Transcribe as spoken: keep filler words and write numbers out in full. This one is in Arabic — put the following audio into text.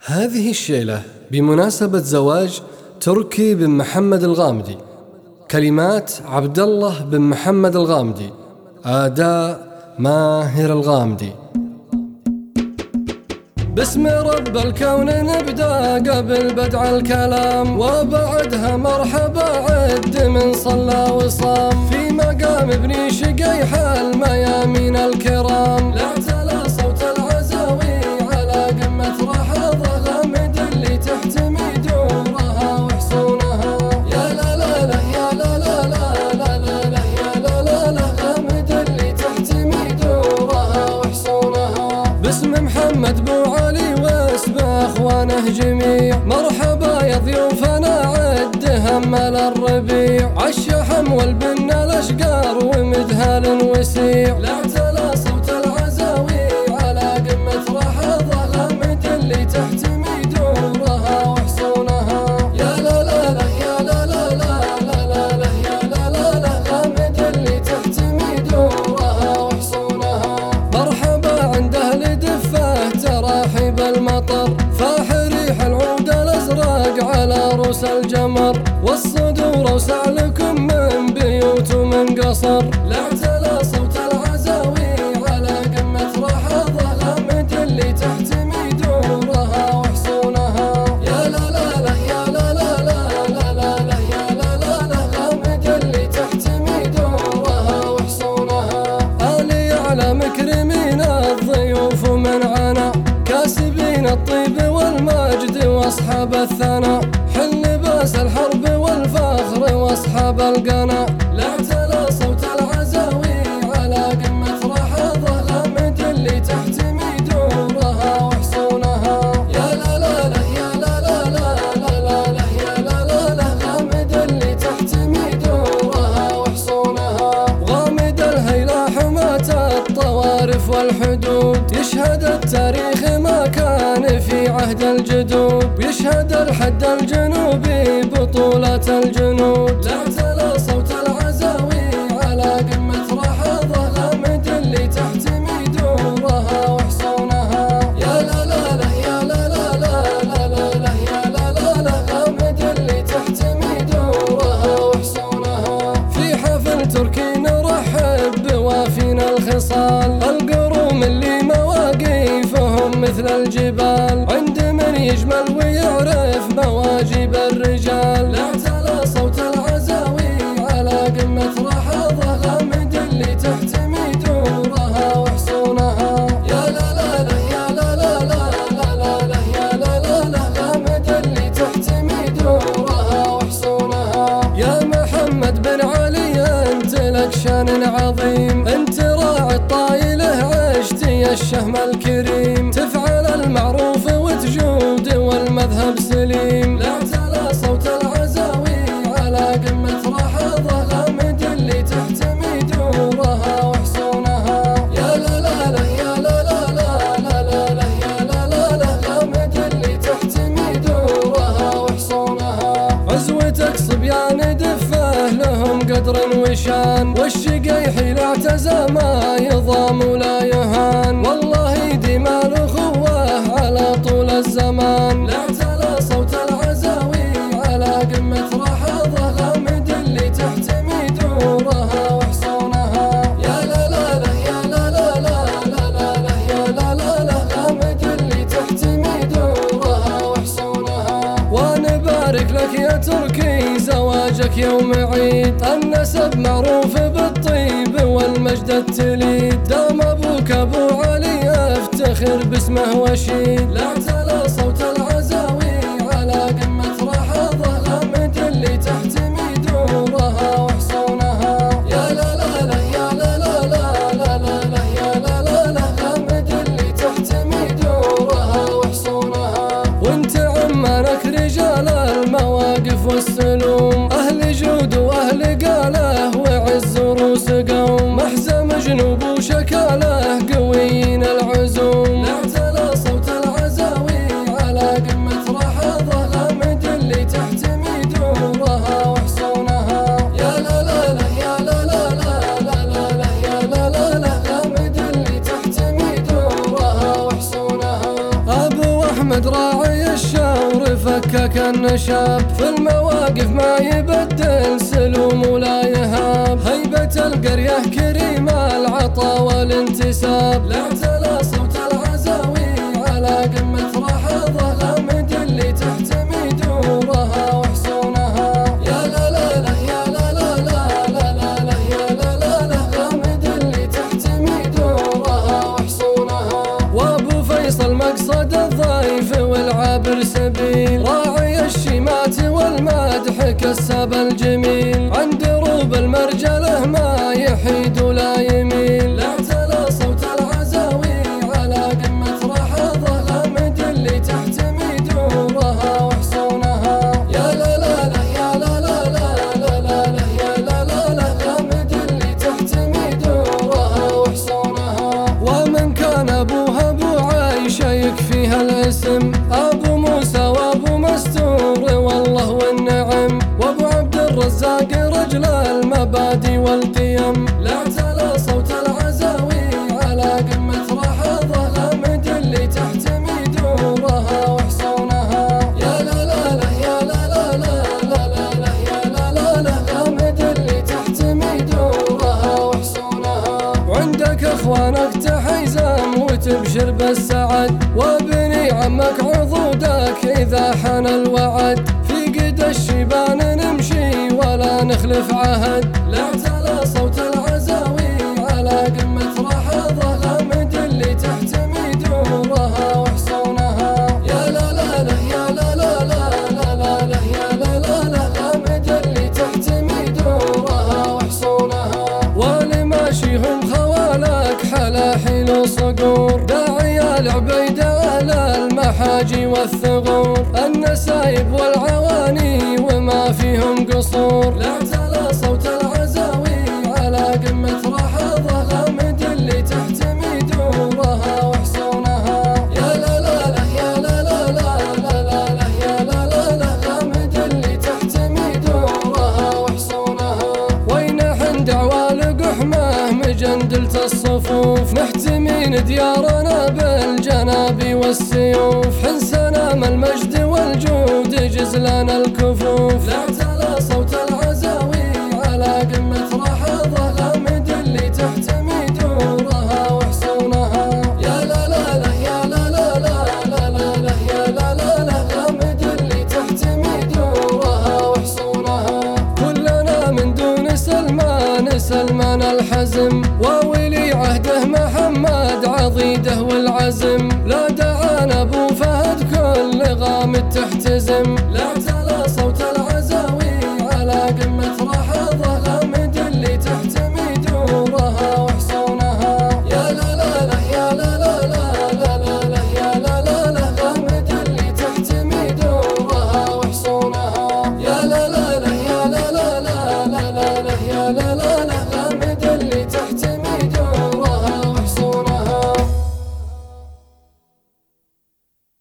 هذه الشيلة بمناسبة زواج تركي بن محمد الغامدي. كلمات عبد الله بن محمد الغامدي، أداء ماهر الغامدي. باسم رب الكون نبدأ قبل بدع الكلام، وبعدها مرحبا عد من صلى وصام في مقام ابن شقيح الميامين الكرام. لاعتلى صوت العزاوي على قمة رحضة غامد اللي تحتمي دورها وحصونها. يا لا لا لا يا لا لا لا لا لا لا يا لا لا لا غامد اللي تحتمي دورها وحصونها. باسم محمد بو علي واسم اخوانه جميع، مرحبا يا ضيوفنا عد همل الربيع. عالشحم والبن الاشقار ومدهال وسيع، لاعتلى صوت العزاوي على قمة رحضة غامد اللي تحتمي دورها وحصونها. يا لا لا لا يا لا لا لا لا لا لا يا لا لا لا غامد اللي تحتمي دورها وحصونها. مرحبا عند اهل دفه تراحيب المطر، فاح ريح العود الازرق على رؤوس الجمر، والصدور اوسع لكم من بيوت ومن قصر. لاعتلى صوت العزاوي على قمة رحضة غامد اللي تحتمي دورها وحصونها. يا لا لا لا يا لا لا لا لا لا لا يا لا لا لا غامد اللي تحتمي دورها وحصونها. آلي على مكرمين الضيوف من عنا، كاسبين الطيب والمجد واصحاب الثناء، حل لباس الحرب والفخر واصحاب القنا. لاعتلى صوت العزاوي على قمة رحضة غامد اللي تحتمي دورها وحصونها. يا لا لا لا يا لا لا لا لا لا لا يا لا لا لا غامد اللي تحتمي دورها وحصونها. غامد الهيلة حماة الطوارف والحدود، يشهد التاريخ ما كان في عهد الجدود، ويشهد الحد الجنوبي بطولة الجنود. لاعتلى صوت العزاوي على قمة رحضة غامد اللي تحتمي دورها وحصونها. يا لا لا لا يا لا لا لا لا لا لا يا لا لا لا غامد اللي تحتمي دورها وحصونها. في حفل تركي نرحب بوافينا الخصال، القروم اللي مواقيفهم مثل الجبال، عند من يجمل ويعرف مواجب الرجال. لاعتلى صوت العزاوي على قمة رحضة غامد اللي تحتمي دورها وحصونها. يا لا لا لا يا لا لا لا لا لا لا يا لا لا لا غامد اللي تحتمي دورها وحصونها. يا محمد بن علي انت لك شان عظيم، انت راعي الطايله عشتي الشهم الكريم، تفعل المعروف وتجود والمذهب سليم. لاعتلى صوت العزاوي على قمة رحضة غامد اللي تحتمي دورها وحصونها. يا لا لا لا يا لا لا لا لا لا لا يا لا لا لا غامد اللي تحتمي دورها وحصونها. عزوتك صبيان دفه لهم قدر وشان، والشقيح لا اعتزى ما يضام ولا يهان، والله يديم الاخوه على طول الزمان. لاعتلى صوت العزاوي على قمة رحضة غامد اللي تحتمي دورها وحصونها. يا لا لا لا يا لا لا لا لا لا لا يا لا لا لا غامد اللي تحتمي دورها وحصونها. ونبارك لك يا تركي زواجك يوم عيد، النسب معروف بالطيب والمجد التليد، دام ابوك ابو علي افتخر باسمه وشيد. لاعتلى صوت العزاوي على قمة رحضة غامد اللي تحتمي دورها وحصونها. يا لا لا لا يا لا لا لا لا لا لا يا لا لا لا غامد اللي تحتمي دورها وحصونها. وانت عمانك رجال المواقف والسلوم، اهل جود واهل قاله وعز روس قوم، محزم جنوب وشكاله قويين العزوم. لاعتلى صوت العزاوي على قمة رحضة غامد اللي تحتمي دورها وحصونها. يا لا لا لا يا لا لا لا لا لا لا يا لا لا لا غامد اللي تحتمي دورها وحصونها. ابو احمد محمد راعي الشور فكك النشاب، في المواقف ما يبدل سلوم ولا يهاب، هيبة القرية كريم العطا والانتساب، لا اعتلى صوت العزاوي على قمة رحضة، غامد اللي تحتمي دورها وحصونها، يا لا لا لا يا لا لا لا لا لا لا يا لا لا لا، غامد اللي تحتمي دورها وحصونها. وابو فيصل مقصد الضيف والعابر سبيل، راعي الشيمات والمدح كسب الجميل، عند دروب المرجله ما يحيد ولا يميل، لا اعتلى صوت العزاوي على قمة رحضة، غامد اللي تحتمي دورها وحصونها، يا لا لا لا يا لا لا لا لا لا لا يا لا لا لا، غامد اللي تحتمي دورها وحصونها. ومن كان ابوها ابو عايشه يكفيها الاسم، ابو موسى وابو مستور والله والنعم، وابو عبد الرزاق رجل المبادئ والقيم، لا اعتلى صوت العزاوي على قمة رحضة، غامد اللي تحتمي دورها وحصونها، يا لا لا لا يا لا لا لا لا لا لا يا لا لا لا، غامد اللي تحتمي دورها وحصونها. وعندك اخوانك تحيزم وتبشر بالسعد، وابني عمك عضودك اذا حان الوعد، في قد الشيبان نمشي ولا نخلف عهد، لا اعتلى صوت العزاوي على قمة رحضة، غامد اللي تحتمي دورها وحصونها، يا لا لا لا يا لا لا لا لا لا لا يا لا لا لا، غامد اللي تحتمي دورها وحصونها. ولماشيهم خوالك حلاحل وصقور، داعي العبيدة على المحاجي والثغور، النسايب والعواني وما فيهم قصور، لا اعتلى صوت العزاوي على قمة رحضة، غامد اللي تحتمي دورها وحصونها، يا لا لا لا يا لا لا لا لا لا لا يا لا لا لا، غامد اللي تحتمي دورها وحصونها. وين حن دعوى لقحمه مجندلة الصفوف، نحتمين ديارنا بالجناب والسيوف، حن سلام المجد والجود جزلان الكفوف، لا اعتلى صوت العزاوي على قمة رحضة، غامد اللي تحتمي دورها وحصونها، يا لا لا لا يا لا لا لا لا لا لا يا لا لا لا، غامد اللي تحتمي دورها وحصونها. كلنا من دون سلمان سلمان الحزم، وولي عهده محمد عضيده والعزم، لا دعانا ابو فهد كل غامد تحتزم، لا اعتلى صوت العزاوي على قمة رحضة، غامد اللي تحتمي دورها وحصونها، يا لا لا لا يا لا لا لا لا لا لا يا لا لا لا، غامد اللي تحتمي دورها وحصونها، يا لا لا لا يا لا لا لا لا لا لا يا لا لا لا.